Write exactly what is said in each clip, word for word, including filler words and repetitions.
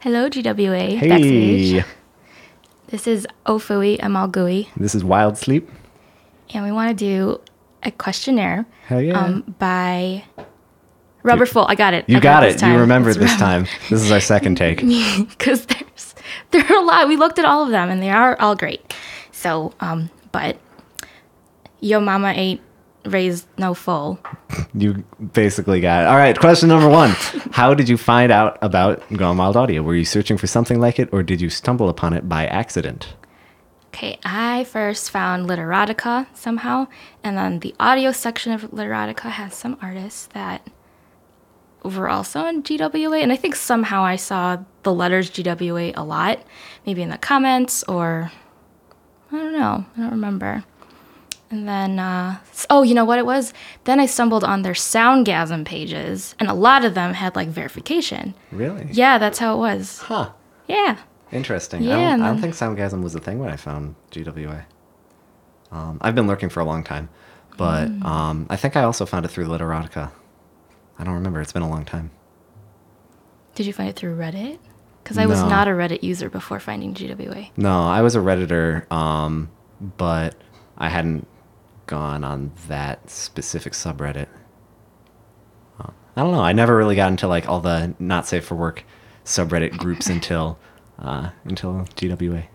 Hello, G W A Hey. Backstage. This is Ofui Amalgui, This is Wild Sleep. and we want to do a questionnaire Hell yeah. um, by Rubberful. I got it. You I got this it. time. You remember It's this Rubber- time. This is our second take. Because there's there are a lot. We looked at all of them, and they are all great. So, um, but Yo Mama Ain't Raised No Foal. You basically got it. All right, question number one. How did you find out about Gone Wild Audio? Were you searching for something like it, or did you stumble upon it by accident? Okay, I first found Literotica somehow, and then the audio section of Literotica has some artists that were also in G W A, and I think somehow I saw the letters G W A a lot, maybe in the comments, or I don't know, I don't remember. And then, uh, oh, you know what it was? Then I stumbled on their Soundgasm pages, and a lot of them had like verification. Really? Yeah, that's how it was. Huh. Yeah. Interesting. Yeah, I, don't, and I don't then- think Soundgasm was a thing when I found G W A. Um, I've been lurking for a long time, but Mm. um, I think I also found it through Literotica. I don't remember. It's been a long time. Did you find it through Reddit? Because I was No. not a Reddit user before finding G W A. No, I was a Redditor, um, but I hadn't gone on that specific subreddit. Uh, I don't know. I never really got into like all the not safe for work subreddit groups until uh, until G W A.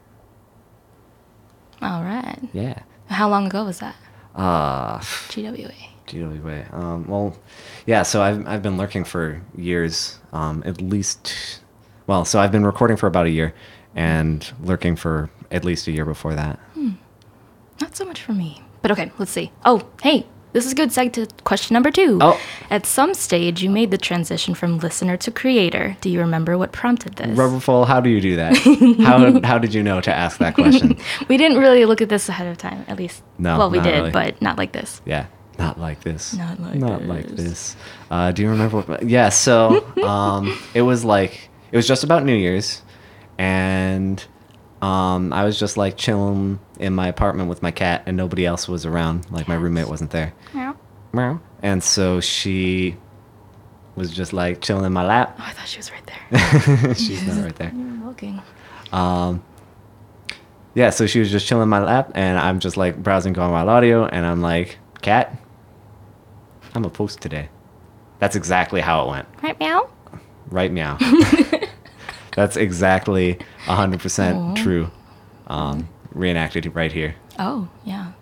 All right. Yeah. How long ago was that? Uh, G W A. G W A. Um, well, yeah. So I've I've been lurking for years, um, at least. Well, so I've been recording for about a year, and lurking for at least a year before that. Not so much for me. But okay, let's see. Oh, hey, this is a good segue to question number two. Oh. At some stage, you made the transition from listener to creator. Do you remember what prompted this? Rubberful, how do you do that? how how did you know to ask that question? We didn't really look at this ahead of time, at least. No, Well, we not did, really. but not like this. Yeah, not like this. Not like not like this. this. Uh, do you remember what? Yeah, so um, it was like it was just about New Year's, and um, I was just like chilling in my apartment with my cat, and nobody else was around. Like my roommate wasn't there. Meow. Meow. And so she was just like chilling in my lap. Oh, I thought she was right there. She's not right there. You were looking. Um, yeah, so she was just chilling in my lap, and I'm just like browsing Gone Wild Audio, and I'm like, cat, I'm a post today. That's exactly how it went. Right, meow? Right meow. That's exactly one hundred percent Aw. true. Um, reenacted right here. Oh, yeah.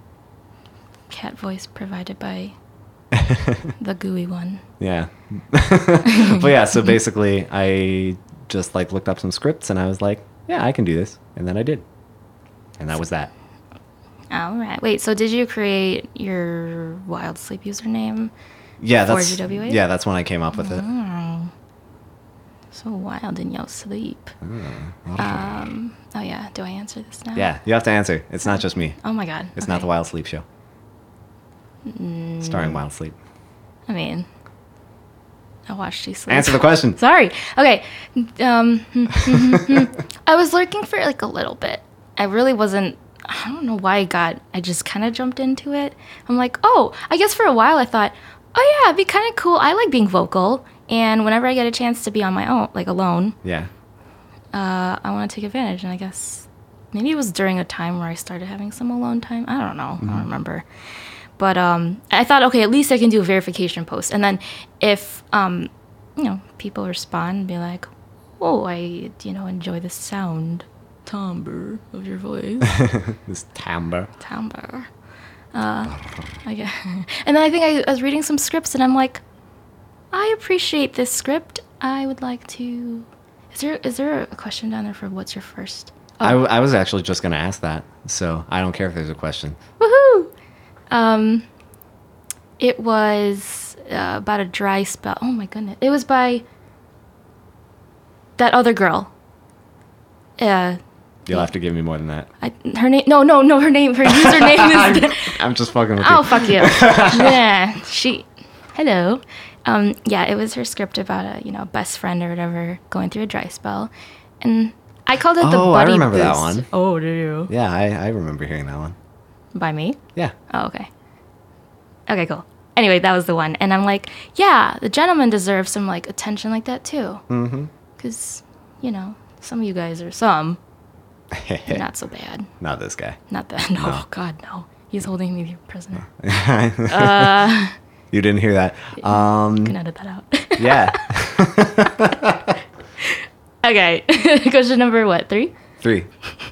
Cat voice provided by the gooey one. Yeah. But yeah, so basically I just like looked up some scripts, and I was like, yeah, I can do this. And then I did. And that was that. All right. Wait, so did you create your Wild Sleep username? Yeah, For that's G W A? yeah, that's when I came up with it. Oh. So wild in your sleep. Oh, Um. Oh, yeah. Do I answer this now? Yeah, you have to answer. It's not just me. Oh, my God. It's not the Okay. Wild Sleep Show. Mm. Starring Wild Sleep. I mean, I watched you sleep. Answer the question. Sorry. Okay. Um, I was lurking for like a little bit. I really wasn't. I don't know why I got. I just kind of jumped into it. I'm like, oh, I guess for a while I thought, oh yeah, it'd be kind of cool. I like being vocal, and whenever I get a chance to be on my own, like alone, Yeah. uh, I want to take advantage. And I guess maybe it was during a time where I started having some alone time. I don't know. I don't remember. But um, I thought, okay, at least I can do a verification post. And then if, um, you know, people respond and be like, oh, I, you know, enjoy the sound, timbre of your voice. This timbre. Timbre. Uh, I get, and then I think I, I was reading some scripts and I'm like, I appreciate this script. I would like to... Is there is there a question down there for what's your first? I, w- I was actually just going to ask that, so I don't care if there's a question. Woohoo! Um, it was uh, about a dry spell. Oh my goodness! It was by that other girl. Uh, You'll have to give me more than that. I, her name? No, no, no. Her name. Her username is. I'm, I'm just fucking with Oh you. fuck you! Yeah, she. Hello. Um, yeah, it was her script about a you know best friend or whatever going through a dry spell, and I called it the Oh, I buddy remember that boost. one. Oh, do you? Yeah, I, I remember hearing that one. By me? Yeah. Oh, okay. Okay, cool. Anyway, that was the one. And I'm like, yeah, the gentleman deserves some, like, attention like that, too. Mm-hmm. Because you know, some of you guys are some. Not so bad. Not this guy. Not that. No, No. God, no. He's holding me prisoner. You didn't hear that. Um, You can edit that out. yeah. Okay. Question number what? Three? Three.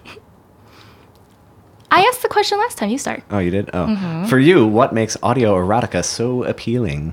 I asked the question last time. You start. Oh, you did? Oh. Mm-hmm. For you, what makes audio erotica so appealing?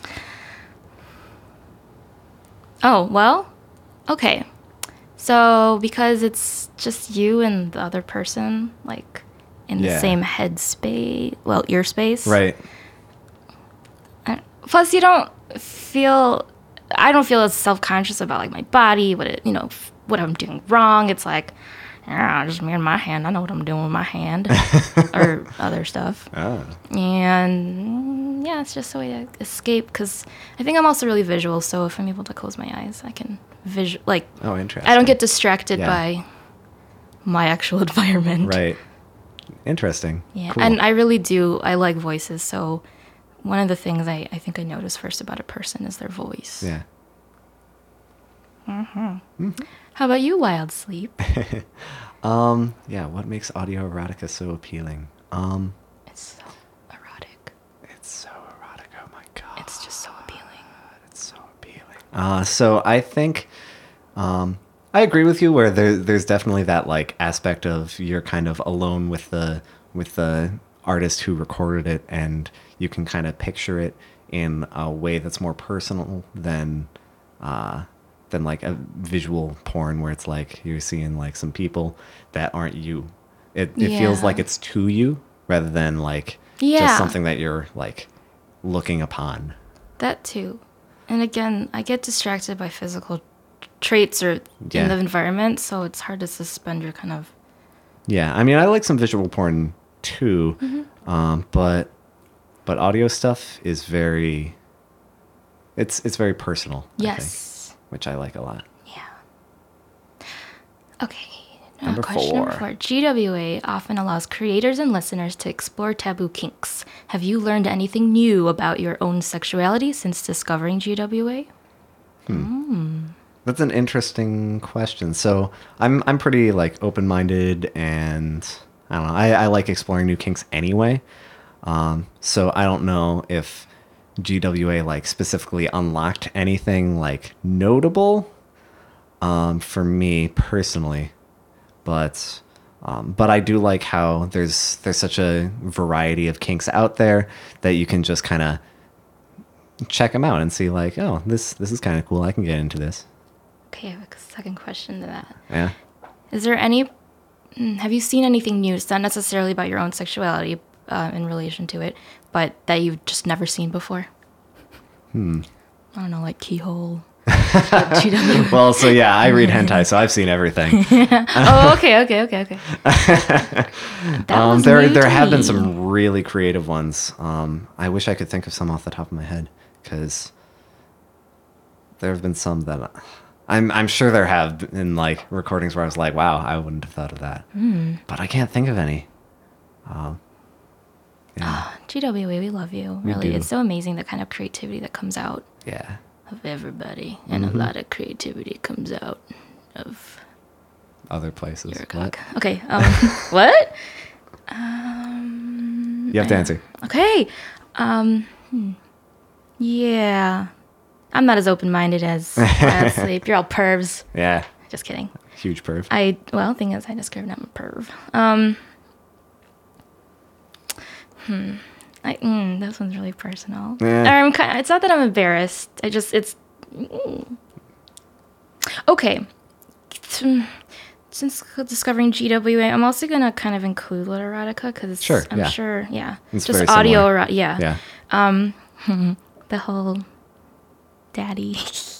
Oh, well, okay. So, because it's just you and the other person, like, in Yeah. the same head space, well, ear space. Right. I- Plus, you don't feel, I don't feel as self-conscious about, like, my body, what it, you know, f- what I'm doing wrong. It's like, yeah, just me and my hand. I know what I'm doing with my hand or other stuff. Oh. And mm, yeah, it's just a way to escape because I think I'm also really visual. So if I'm able to close my eyes, I can visual like Oh, interesting. I don't get distracted Yeah. by my actual environment. Right. Interesting. Yeah, Cool. and I really do. I like voices. So one of the things I, I think I notice first about a person is their voice. Yeah. How about you, Wild Sleep? Um, yeah, what makes audio erotica so appealing? Um, It's so erotic. it's so erotic. Oh my god. It's just so appealing. It's so appealing. Uh, so I think um, I agree with you where there, there's definitely that like aspect of you're kind of alone with the with the artist who recorded it, and you can kind of picture it in a way that's more personal than uh, than like a visual porn where it's like you're seeing like some people that aren't you. It it feels Yeah. like it's to you rather than like Yeah. just something that you're like looking upon. That too. And again, I get distracted by physical traits or Yeah. in the environment, so it's hard to suspend your kind of. Yeah, I mean, I like some visual porn too, Mm-hmm. um, but but audio stuff is very. It's it's very personal. I think, Yes. which I like a lot. Yeah. Okay. uh, Number question number four. four. G W A often allows creators and listeners to explore taboo kinks. Have you learned anything new about your own sexuality since discovering G W A? That's an interesting question. So I'm I'm pretty like open minded, and I don't know. I, I like exploring new kinks anyway. Um, so I don't know if G W A like specifically unlocked anything like notable um, for me personally, but um, but I do like how there's there's such a variety of kinks out there that you can just kind of check them out and see like, oh, this this is kind of cool. I can get into this. Okay, I have a second question to that. Yeah. Is there any, mm, have you seen anything new? It's not necessarily about your own sexuality uh, in relation to it, but that you've just never seen before? Hmm. I don't know, like Keyhole. G W A. Well, so yeah, I read hentai, so I've seen everything. Oh, okay, okay, okay, okay. That Um, was there new there to have been me. some really creative ones. Um, I wish I could think of some off the top of my head because there have been some that I'm I'm sure there have been like recordings where I was like, wow, I wouldn't have thought of that, Mm. but I can't think of any. Um, yeah, G W A, we love you. We Really, do. it's so amazing the kind of creativity that comes out yeah. of everybody, and Mm-hmm. a lot of creativity comes out of Other places. your What? cock. Okay, um, what? Um, You have to answer. Okay. Um, hmm. Yeah. I'm not as open-minded as Wild Sleep. You're all pervs. Yeah, Just kidding. huge perv. I, well, thing is, I discovered I'm a perv. Um, hmm. I, mm, this one's really personal. Yeah. Or I'm kind it's not that I'm embarrassed. I just, it's, mm. Okay. Since discovering G W A, I'm also going to kind of include literotica because Sure, I'm yeah. sure, yeah. It's just very audio, similar. ero- yeah. Yeah. The whole daddy.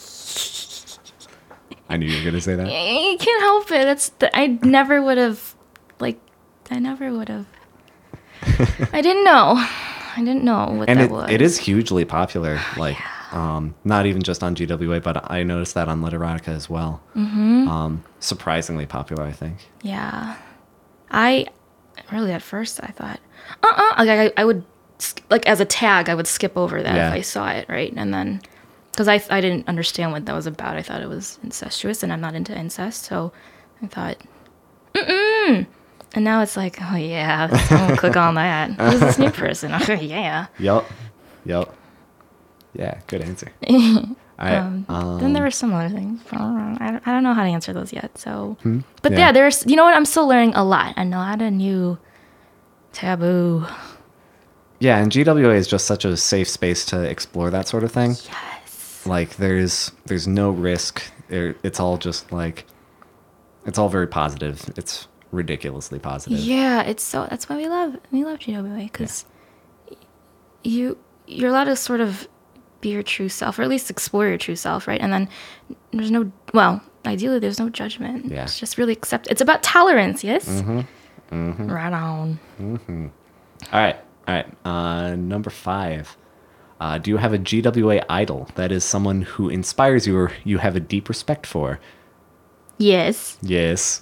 I knew you were gonna say that. I can't help it. It's the, I never would have, like, I never would have. I didn't know. I didn't know what And that it, was. it is hugely popular. Like, um, not even just on G W A, but I noticed that on Literotica as well. Mm-hmm. Um, surprisingly popular, I think. Yeah. I really at first I thought, uh, uh like I, I would sk- like as a tag I would skip over that Yeah. if I saw it, right, and then because I I didn't understand what that was about. I thought it was incestuous, and I'm not into incest, so I thought, mm-mm. And now it's like, oh yeah, I'm gonna click on that. Who's this new person? Oh yeah. Yup. Yup. Yeah, good answer. All right. Um, um, then there were some other things. I don't, I don't know how to answer those yet. So, Hmm? but Yeah. yeah. there's, you know what? I'm still learning a lot. A lot of new taboo. yeah, and G W A is just such a safe space to explore that sort of thing. Yes. Like there's there's no risk. There- It's all just like it's all very positive. It's ridiculously positive. Yeah, it's so. That's why we love we love G W A because you you're allowed to sort of be your true self, or at least explore your true self, right? And then there's no well, ideally there's no judgment. Yeah. It's just really accept. It's about tolerance, yes. Mm-hmm. Mm-hmm. Right on. Mm-hmm. All right. All right. Uh, number five. Uh, do you have a G W A idol that is someone who inspires you or you have a deep respect for? Yes. Yes.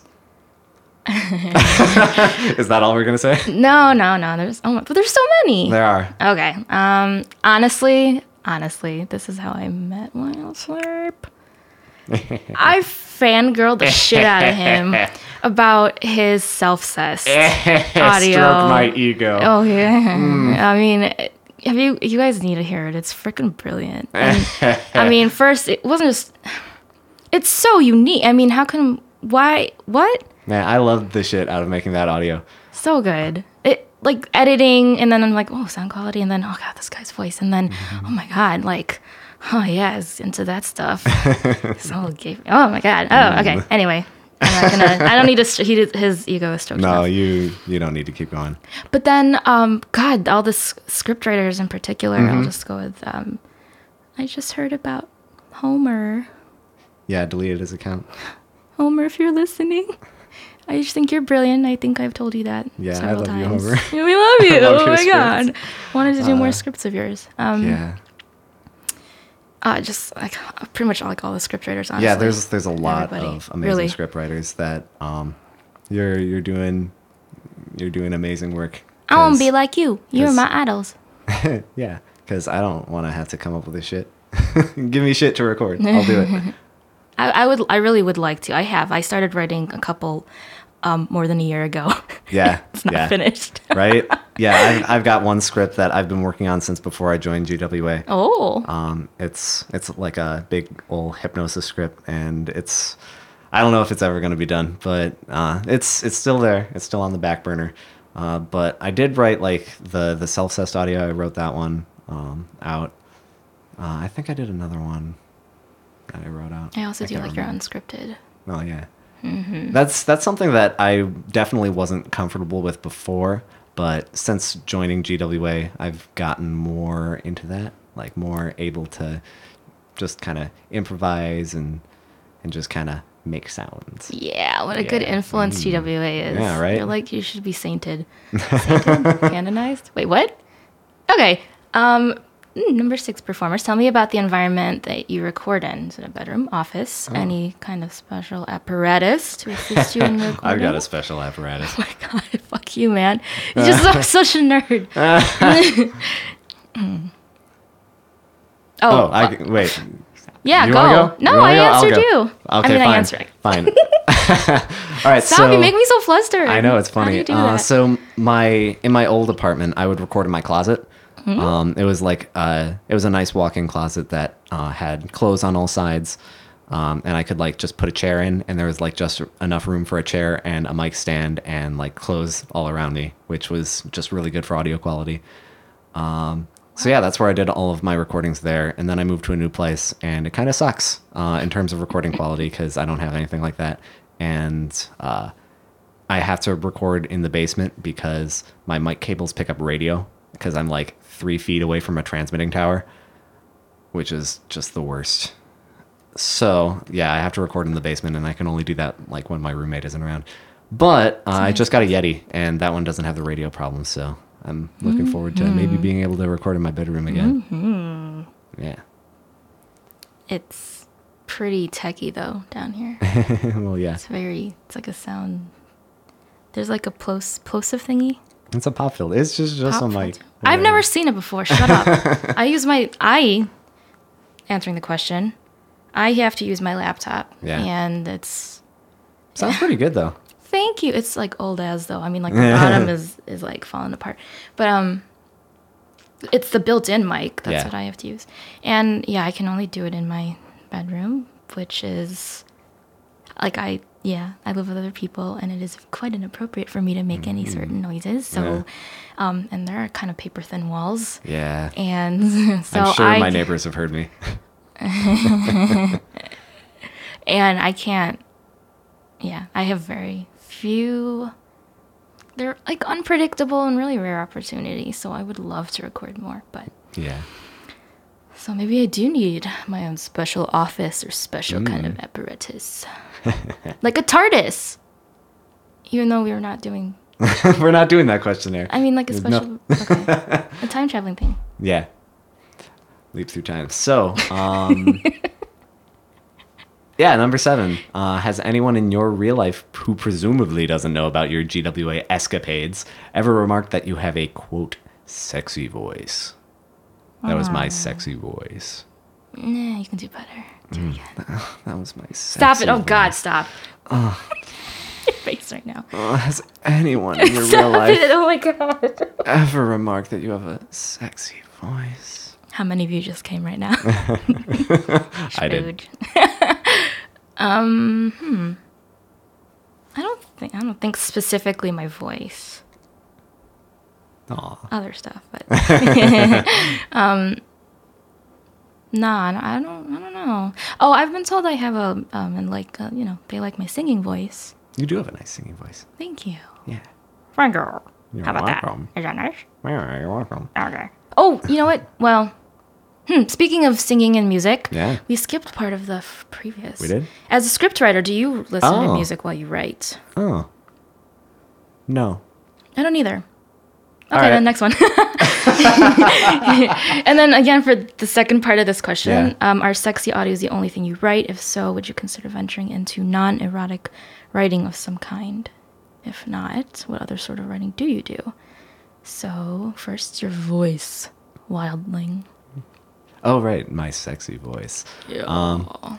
Is that all we're gonna say? No, no, no. There's oh, my, but there's so many. There are. Okay. Um. Honestly, honestly, this is how I met Wild Slurp. I fangirled the shit out of him about his self-cess audio. Stroke my ego. Oh yeah. I mean, have you? You guys need to hear it. It's freaking brilliant. And, I mean, first it wasn't just. It's so unique. I mean, how can why what? Man, I loved the shit out of making that audio. So good. It like editing, and then I'm like, oh, sound quality, and then oh god, this guy's voice, and then oh my god, like, oh yeah, it's into that stuff. So gave. Oh my god. Oh okay. Anyway, I'm not gonna. I don't need to. St- he did, his ego is stoked. No, enough. you you don't need to keep going. But then, um, God, all the s- script writers in particular. I'll just go with. Um, I just heard about Homer. Yeah, deleted his account. Homer, if you're listening. I just think you're brilliant. I think I've told you that Yeah, I several love you, times. Homer. Yeah, we love you. I love Oh your my scripts. god. Wanted to do Uh, more scripts of yours. Um Yeah. uh, just like pretty much like all the script writers, honestly. Yeah, there's there's a lot Everybody. of amazing Really. script writers that um you're you're doing you're doing amazing work. I want to 'Cause- be like you. You're 'cause- my idols. yeah, because I don't want to have to come up with this shit. Give me shit to record. I'll do it. I, I would. I really would like to. I have. I started writing a couple um, more than a year ago. Yeah, It's not yeah. finished. Right? Yeah, I've, I've got one script that I've been working on since before I joined G W A. Oh. Um, it's it's like a big old hypnosis script, and it's I don't know if it's ever going to be done, but uh, it's it's still there. It's still on the back burner. Uh, but I did write like the the self-cessed audio. I wrote that one um, out. Uh, I think I did another one that I wrote out. I also do can't like your remember. unscripted. Oh yeah. Mm-hmm. That's that's something that I definitely wasn't comfortable with before, but since joining G W A, I've gotten more into that, like more able to just kind of improvise and and just kind of make sounds. Yeah, what a good Yeah. influence Mm. G W A is. Yeah, right? You're like, you should be sainted. Sainted? Canonized? Wait, what? Okay. Um, mm, number six, performers. Tell me about the environment that you record in. Is it a bedroom, office, Oh. any kind of special apparatus to assist you in recording? I've got a special apparatus. Oh my god, fuck you, man. You're just so- such a nerd. Mm. Oh, Oh, I fuck. wait. yeah, You go. wanna go? No, You wanna I go? I'll answered go. you. Okay, I mean, fine. I answered. Fine. All right, Stop, so you make me so flustered. I know it's How do funny. you do Uh, that? so my in my old apartment, I would record in my closet. Hmm? Um, it was like uh, it was a nice walk-in closet that uh, had clothes on all sides, um, and I could like just put a chair in, and there was like just enough room for a chair and a mic stand and like clothes all around me, which was just really good for audio quality. Um, so yeah, that's where I did all of my recordings there, and then I moved to a new place, and it kind of sucks uh, in terms of recording quality because I don't have anything like that, and uh, I have to record in the basement because my mic cables pick up radio because I'm like three feet away from a transmitting tower, which is just the worst. So yeah, I have to record in the basement, and I can only do that like when my roommate isn't around. But uh, I just got a Yeti, and that one doesn't have the radio problem, so I'm looking forward to maybe being able to record in my bedroom again. Mm-hmm. Yeah. It's pretty techie though down here. Well, yeah. It's very. It's like a sound. There's like a plos- plosive thingy. It's a pop filter. It's just just Pop a mic. filter. I've never seen it before. Shut up. I use my. I answering the question, I have to use my laptop. Yeah. And it's... Sounds pretty good, though. Thank you. It's like old as, though. I mean, like, the bottom is, is like falling apart. But um, it's the built-in mic. That's Yeah. what I have to use. And, yeah, I can only do it in my bedroom, which is... Like, I... Yeah, I live with other people, and it is quite inappropriate for me to make any certain noises. So, Yeah. um, and there are kind of paper-thin walls. Yeah. And so I'm sure I... my neighbors have heard me. And I can't, yeah, I have very few, they're like unpredictable and really rare opportunities. So I would love to record more, but Yeah. so maybe I do need my own special office or special kind of apparatus, like a TARDIS, even though we were not doing, We're not doing that questionnaire. I mean like a No. special, okay, a time traveling thing. Yeah. Leap through time. So, um, yeah, number seven. Uh, has anyone in your real life who presumably doesn't know about your G W A escapades ever remarked that you have a, quote, sexy voice? That was my sexy voice. Nah, you can do better. Do it again. That was my sexy Stop it. Oh, voice. God, stop. Your face right now. Uh, has anyone in your real Stop life it. Oh, my God. ever remarked that you have a sexy voice? How many of you just came right now? I did. Rude. um, hmm. I don't think I don't think specifically my voice. Aw. Other stuff, but um, nah, I don't. I don't know. Oh, I've been told I have a um, and like uh, you know, they like my singing voice. You do have a nice singing voice. Thank you. Yeah. Thank you. You're How about welcome. that? Is that nice? Yeah, you're welcome. Okay. Oh, you know what? Well, hmm, speaking of singing and music, Yeah. we skipped part of the f- previous. We did? As a scriptwriter, do you listen to Oh. music while you write? Oh. No. I don't either. All Okay, right. then next one. And then again, for the second part of this question, Yeah. um, are sexy audios the only thing you write? If so, would you consider venturing into non-erotic writing of some kind? If not, what other sort of writing do you do? So, first, your voice, wildling. Oh, right. My sexy voice. Yeah. Um,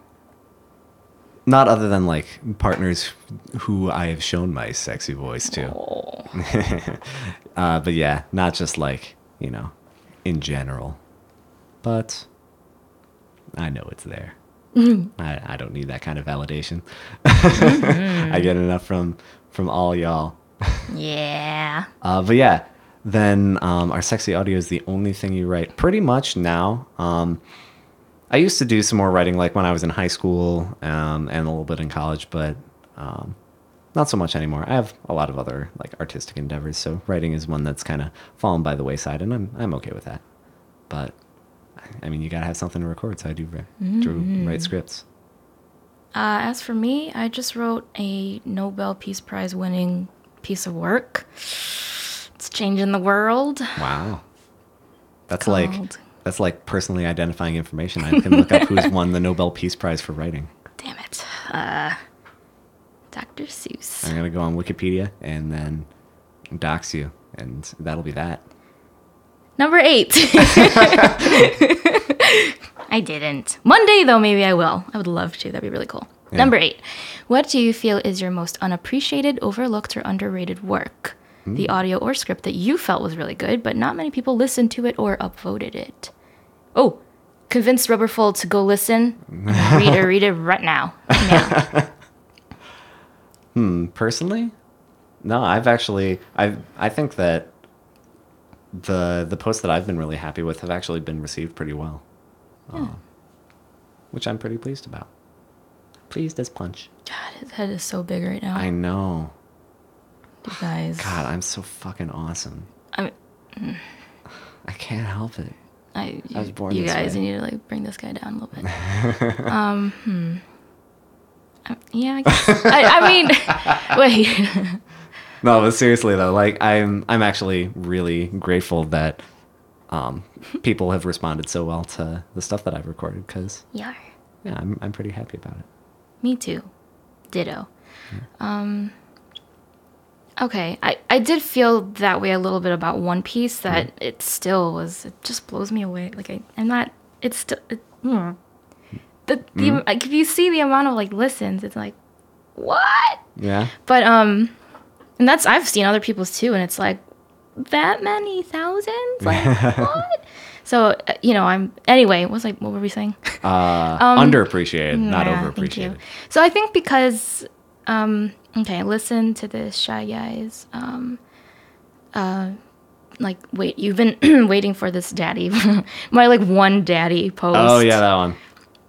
Not other than like partners who I have shown my sexy voice to. Oh. Uh, but yeah, not just like, you know, in general. But I know it's there. I, I don't need that kind of validation. I get enough from from all y'all. Yeah. Uh, but yeah, then um, our sexy audio is the only thing you write pretty much now. Um, I used to do some more writing like when I was in high school um, and a little bit in college, but um, not so much anymore. I have a lot of other like artistic endeavors, so writing is one that's kind of fallen by the wayside, and I'm I'm okay with that. But I mean, you gotta have something to record, so I do, ri- do write scripts. Uh, as for me, I just wrote a Nobel Peace Prize winning piece of work. It's changing the world. Wow, that's like Called- that's like personally identifying information. I can look up who's won the Nobel Peace Prize for writing. Damn it. Uh, Doctor Seuss. I'm gonna go on Wikipedia and then dox you, and that'll be that. Number eight. I didn't. One day, though, maybe I will. I would love to. That'd be really cool. Yeah. Number eight. What do you feel is your most unappreciated, overlooked, or underrated work? The audio or script that you felt was really good, but not many people listened to it or upvoted it. Oh, convince Rubberfold to go listen. Read it, read it right now. Now. Hmm, personally, no, I've actually, I I think that the the posts that I've been really happy with have actually been received pretty well, um, which I'm pretty pleased about. Pleased as punch. God, his head is so big right now. I know. You guys. God, I'm so fucking awesome. I mean, I can't help it. I, I was born you this guys way. need to like bring this guy down a little bit. um, hmm. Uh, yeah, I, guess. I, I mean, wait. No, but seriously though, like I'm I'm actually really grateful that um, people have responded so well to the stuff that I've recorded because Yeah, yeah, I'm I'm pretty happy about it. me too. Ditto. Um. Okay, I, I did feel that way a little bit about One Piece, that it still was, it just blows me away. Like, I, I'm not, it's still, it, hmm. The, the Mm. like if you see the amount of like listens, it's like, what? Yeah. But um, and that's I've seen other people's too, and it's like that many thousands, like what? So uh, you know, I'm anyway. What was like, what were we saying? Uh, Um, underappreciated, not Yeah, thank you. overappreciated. So I think because um, okay, listen to this, Shy Guys. Um, uh, like wait, you've been waiting for this daddy, my like one daddy post. Oh yeah, that one.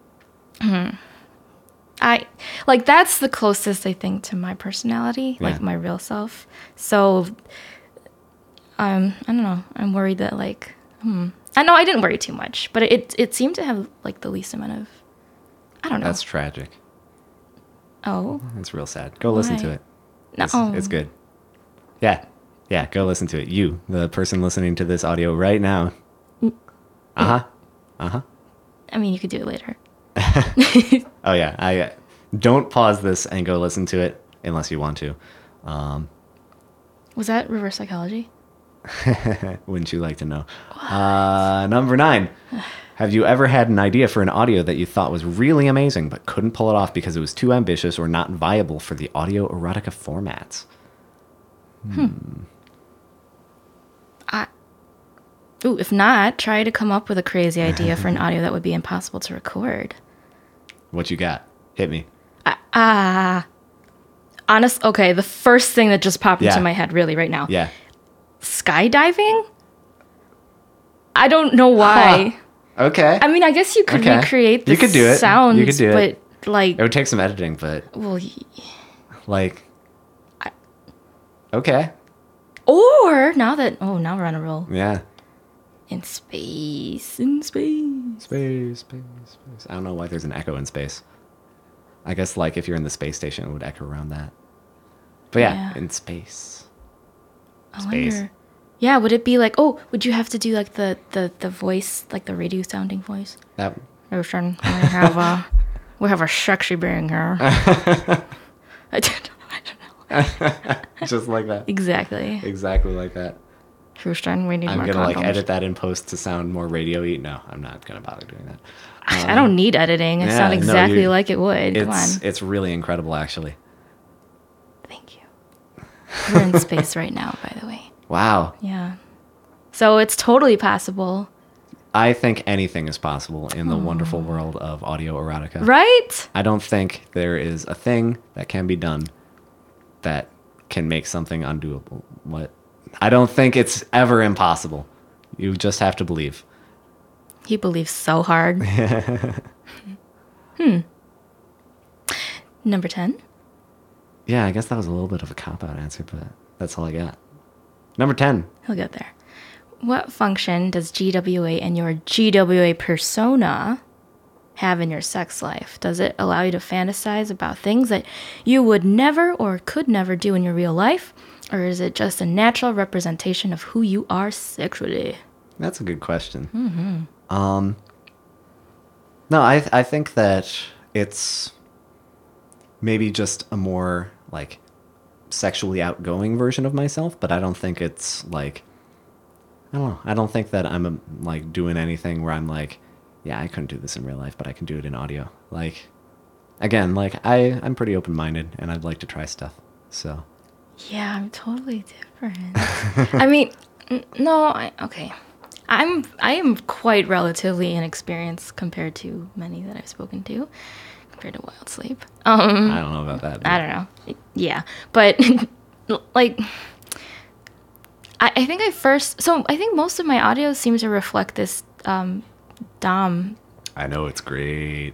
I like that's the closest I think to my personality, Yeah. like my real self. So um I don't know. I'm worried that like hmm. I know I didn't worry too much, but it it seemed to have like the least amount of I don't know. That's tragic. oh. It's real sad. Go listen to Why? it. No. It's, it's good. Yeah. Yeah, go listen to it. You, the person listening to this audio right now. Uh-huh. Uh-huh. I mean, you could do it later. Oh yeah. I uh, don't pause this and go listen to it unless you want to. Um, Was that reverse psychology? wouldn't you like to know? Uh, number nine. Have you ever had an idea for an audio that you thought was really amazing but couldn't pull it off because it was too ambitious or not viable for the audio erotica formats? I Ooh, if not, try to come up with a crazy idea for an audio that would be impossible to record. What you got? Hit me. Ah. Honest, okay, the first thing that just popped Yeah. into my head really right now. Yeah. Skydiving? I don't know why. Okay. I mean, I guess you could Okay. recreate the You could do it. You sounds, could do it. but like, It would take some editing, but well, y- like, okay. or now that oh, now we're on a roll Yeah. in space, in space. Space, space, space. I don't know why there's an echo in space. I guess like if you're in the space station, it would echo around that. But yeah, Yeah. in space. I Space. wonder. Yeah, would it be like, oh, would you have to do like the the the voice, like the radio sounding voice? That Ocean, we have a we have a sexy being here. I don't know. I don't know. just like that. Exactly. Exactly like that. Houston, we need I'm more gonna like condoms. edit that in post to sound more radio-y. No, I'm not gonna bother doing that. I don't need editing. It yeah, sounds no, exactly you- like it would. Come It's on. it's really incredible, actually. Thank you. We're in space right now, by the way. Wow. Yeah. So it's totally possible. I think anything is possible in the wonderful world of audio erotica. Right? I don't think there is a thing that can be done that can make something undoable. What? I don't think it's ever impossible. You just have to believe. He believes so hard. hmm. Number ten. Yeah, I guess that was a little bit of a cop-out answer, but that's all I got. Number ten. He'll get there. What function does G W A and your G W A persona have in your sex life? Does it allow you to fantasize about things that you would never or could never do in your real life? Or is it just a natural representation of who you are sexually? That's a good question. Mm-hmm. Um, no, I I think that it's maybe just a more like sexually outgoing version of myself, but I don't think it's like I don't know. I don't think that I'm um, like doing anything where I'm like, yeah, I couldn't do this in real life, but I can do it in audio. Like, again, like I I'm pretty open minded and I'd like to try stuff. So. Yeah, I'm totally different. I mean, n- no, I, okay. I'm I am quite relatively inexperienced compared to many that I've spoken to, compared to Wild Sleep. Um, I don't know about that. but- I don't know. Yeah, but like, I, I think I first. So I think most of my audio seems to reflect this um, Dom, I know it's great.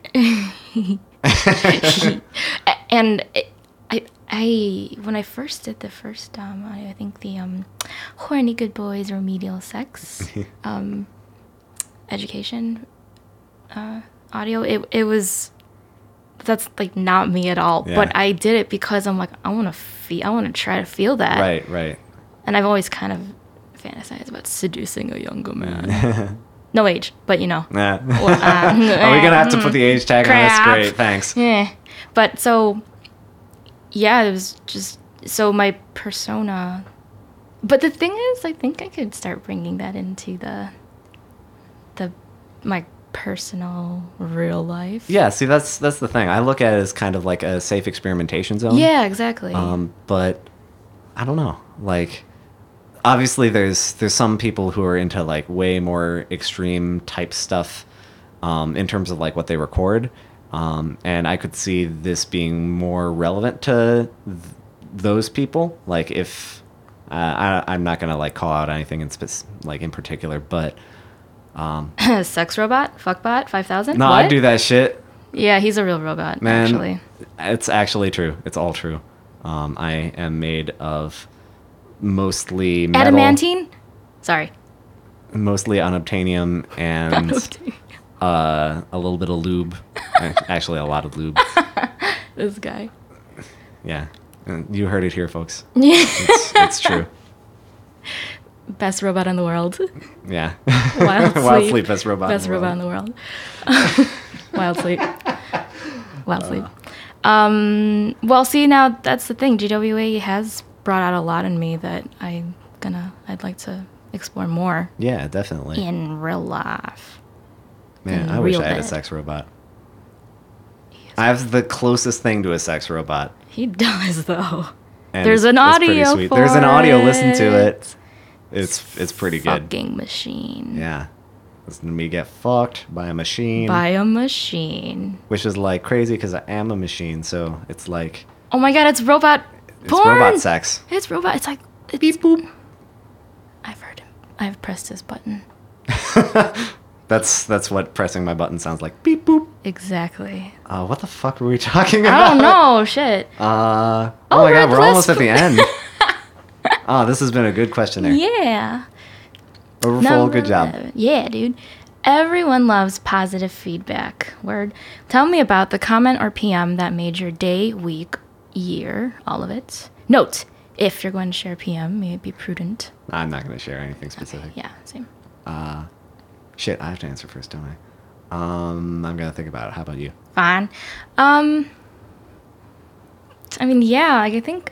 and it, I I when I first did the first Dom audio, I think the um, horny good boys remedial sex um, education uh, audio. It it was. That's like not me at all, Yeah. but I did it because I'm like I want to feel, I want to try to feel that, Right, right. and I've always kind of fantasized about seducing a younger man. No age, but you know. Nah. Or, uh, Are we gonna have to put the age tag on this? Crap. Great, thanks. Yeah, but so yeah, it was just so my persona. But the thing is, I think I could start bringing that into the the my personal, real life. Yeah, see, that's that's the thing. I look at it as kind of like a safe experimentation zone. Yeah, exactly. Um, but I don't know. Like, obviously, there's there's some people who are into like way more extreme type stuff um, in terms of like what they record, um, and I could see this being more relevant to th- those people. Like, if uh, I, I'm not gonna like call out anything in spec- like in particular, but Sex robot, fuckbot, five thousand. no, I do that shit. Yeah, he's a real robot. Man, actually. it's actually true. It's all true. Um, I am made of mostly metal, Adamantine. Sorry. mostly unobtainium, and uh, a little bit of lube. Uh, Actually, a lot of lube. This guy. Yeah, Uh, you heard it here, folks. Yeah. It's, it's true. Best robot in the world. Yeah. Wild Sleep. Wild Sleep, best robot. Best in the robot world. in the world. Wild Sleep. Wild Sleep. Um, well, see, now that's the thing. G W A has brought out a lot in me that I'm gonna, I'd like to explore more Yeah, definitely. in real life. Man, in I wish real I had a bed. sex robot. I have the closest thing to a sex robot. He does, though. And There's it's- an it's pretty audio sweet. for There's an audio. Listen to it. it. It's it's pretty good. Fucking machine. Yeah. Listen to me get fucked by a machine. By a machine. Which is like crazy because I am a machine, so it's like Oh my god, it's robot it's porn. robot sex. It's robot. It's like it's, Beep boop. I've heard him. I've pressed his button. That's that's what pressing my button sounds like. Beep boop. Exactly. Uh, what the fuck were we talking about? I don't know. Shit. Uh, oh, Oh, my Red god, we're almost at Lisp. the end. Oh, this has been a good questionnaire. Yeah. Overfull, Number good job. eleven. Yeah, dude. Everyone loves positive feedback. Word. Tell me about the comment or P M that made your day, week, year, all of it. Note, if you're going to share P M, may it be prudent. I'm not going to share anything specific. Yeah, same. Shit, I have to answer first, don't I? Um, I'm going to think about it. How about you? Fine. Um, I mean, yeah, like, I think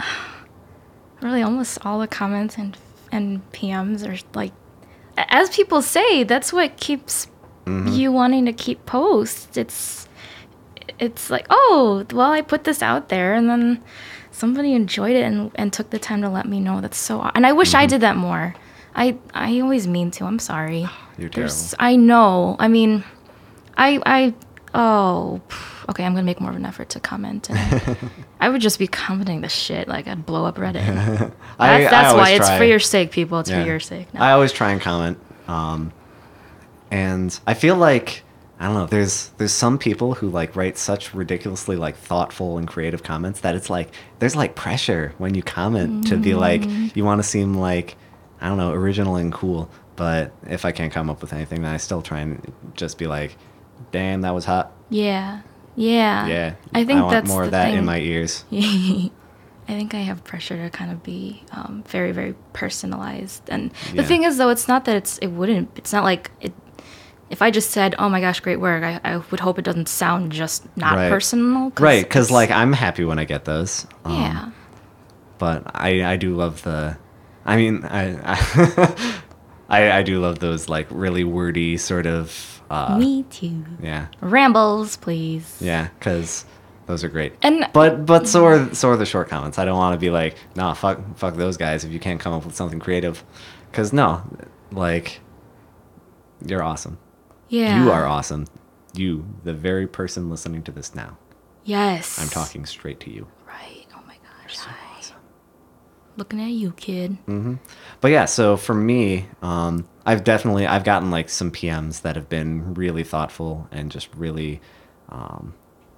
really almost all the comments and and P Ms are like, as people say, that's what keeps you wanting to keep posts. It's it's like, oh, well, I put this out there, and then somebody enjoyed it and, and took the time to let me know. That's so, and I wish I did that more. I I always mean to. I'm sorry. You're terrible. There's, I know. I mean, I I oh, okay. I'm gonna make more of an effort to comment. And I would just be commenting the shit. Like I'd blow up Reddit. That's, I, that's I always why it's try. for your sake, people. It's Yeah. for your sake. No. I always try and comment. Um, and I feel like I don't know. There's there's some people who like write such ridiculously like thoughtful and creative comments that it's like there's like pressure when you comment to be like you want to seem like I don't know original and cool. But if I can't come up with anything, then I still try and just be like, damn, that was hot. Yeah. Yeah. Yeah, I think I want that's more the of that thing. in my ears. I think I have pressure to kind of be um, very, very personalized. And the Yeah. thing is, though, it's not that it's it wouldn't. It's not like it. If I just said, "Oh my gosh, great work," I, I would hope it doesn't sound just not Right. personal. Right, because it's- like I'm happy when I get those. Um, yeah, but I I do love the, I mean I I, I, I do love those like really wordy sort of. Uh, me too. yeah, Rambles, please. yeah, because those are great. And But but so are so are the short comments. I don't want to be like, nah, fuck fuck those guys if you can't come up with something creative, because no, like, you're awesome. yeah, You are awesome. You, the very person listening to this now. Yes, I'm talking straight to you. Right. Oh my gosh. Hi. Looking at you, kid. But yeah, so for me, um, I've definitely I've gotten like some P Ms that have been really thoughtful and just really, um,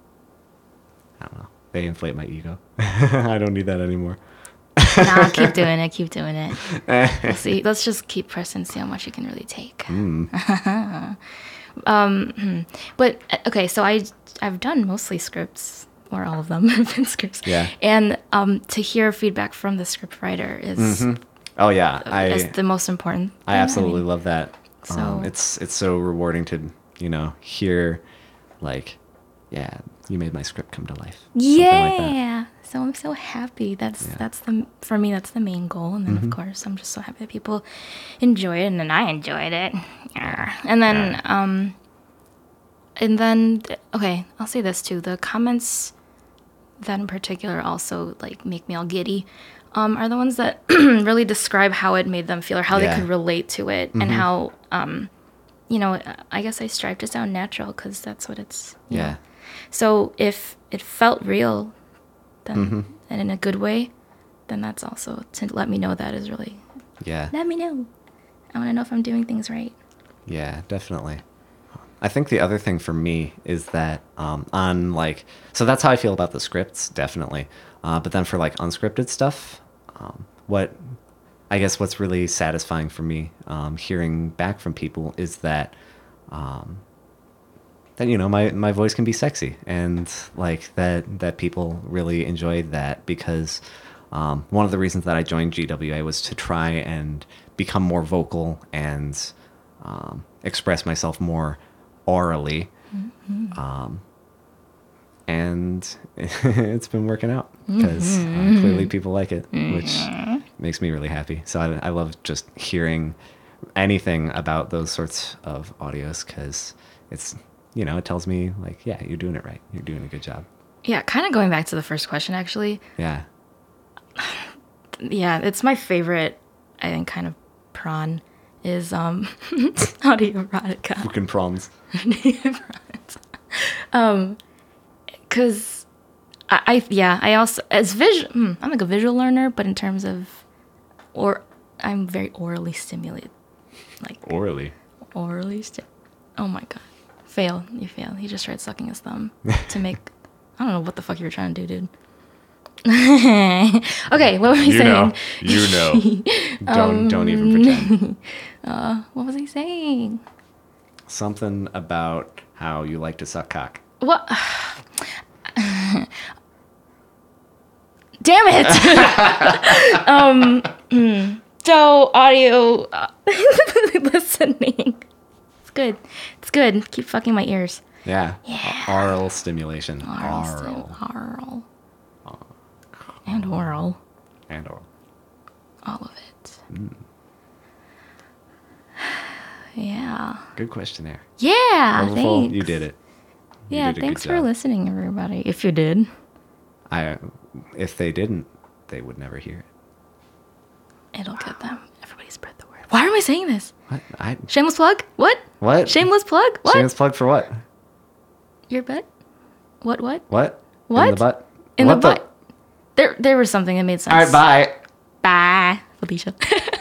I don't know, they inflate my ego. I don't need that anymore. Nah, keep doing it. Keep doing it. We'll see. Let's just keep pressing. See how much you can really take. um, hmm. but uh, okay, so I I've done mostly scripts, or all of them have been scripts. Yeah. And um, to hear feedback from the script writer is Oh yeah, I is the most important. I thing. absolutely mean, love that. so- Um, it's it's so rewarding to you know hear, like, yeah, you made my script come to life. Something like that. Yeah. So I'm so happy. That's Yeah. Mm-hmm. that's the for me that's the main goal, and then of course I'm just so happy that people enjoy it, and then I enjoyed it. Yeah. And then um, and then okay, I'll say this too. The comments that in particular also like make me all giddy um, are the ones that really describe how it made them feel or how Yeah. they could relate to it Mm-hmm. and how um, you know I guess I strive to sound natural because that's what it's you Yeah. know. So if it felt real, then Mm-hmm. and in a good way, then that's also to let me know that is really Yeah. let me know. I want to know if I'm doing things right. Yeah, definitely. I think the other thing for me is that um, on like, so that's how I feel about the scripts, definitely. Uh, but then for like unscripted stuff, um, what I guess what's really satisfying for me um, hearing back from people is that um, that you know my, my voice can be sexy and like that that people really enjoyed that because um, one of the reasons that I joined G W A was to try and become more vocal and um, express myself more orally. Um, and it's been working out because uh, clearly people like it, which makes me really happy. So I, I love just hearing anything about those sorts of audios because it's, you know, it tells me like, yeah, you're doing it right. You're doing a good job. Yeah, kind of going back to the first question, actually. Yeah. Yeah, it's my favorite, I think, kind of prawn is um, audio erotica. Fucking prawns. um, because I, I, yeah, I also, as visual, hmm, I'm like a visual learner, but in terms of, or I'm very orally stimulated. Like, Orally. orally sti- oh my god. Fail, you fail. He just tried sucking his thumb to make, I don't know what the fuck you were trying to do, dude. Okay, what were we You saying? know. You know. don't, don't even pretend. Uh, what was he saying? Something about how you like to suck cock. What? Damn it! um, mm. So audio uh, listening. It's good. It's good. Keep fucking my ears. Yeah. Yeah. Oral stimulation. Oral. Oral. stim- Oral. And oral. And oral. All of it. Yeah. Good questionnaire. Yeah. Wonderful. Thanks. You did it. You Yeah. did a good Thanks for job. listening, everybody. If you did. I, if they didn't, they would never hear it. It'll get them. Everybody spread the word. Why am I saying this? What? I. Shameless plug? What? What? Shameless plug? What? Shameless plug for what? Your butt? What? What? What? What? In the butt? In What the butt. There, there was something that made sense. All right. Bye. Bye, Felicia.